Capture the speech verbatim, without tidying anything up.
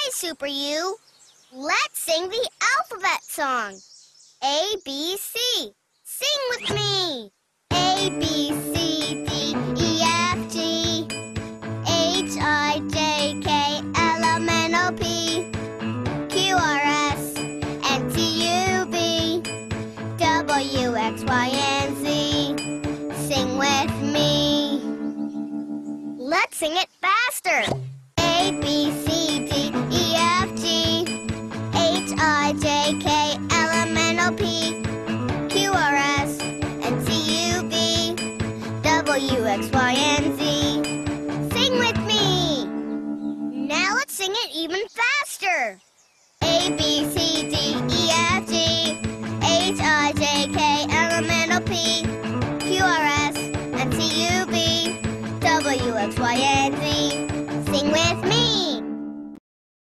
Hi, Super U. Let's sing the alphabet song. A, B, C. Sing with me. A, B, C, D, E, F, G, H, I, J, K, L, M, N, O, P, Q, R, S, and T, U, V, W, X, Y, and Z. Sing with me. Let's sing it faster. A, B, C, D, E, F, G, H, I, J, K, L, M, N, O, P, Q, R, S, and T, U, V, W, X, Y, and Z. Sing with me. Now let's sing it even faster. A, B, C, D,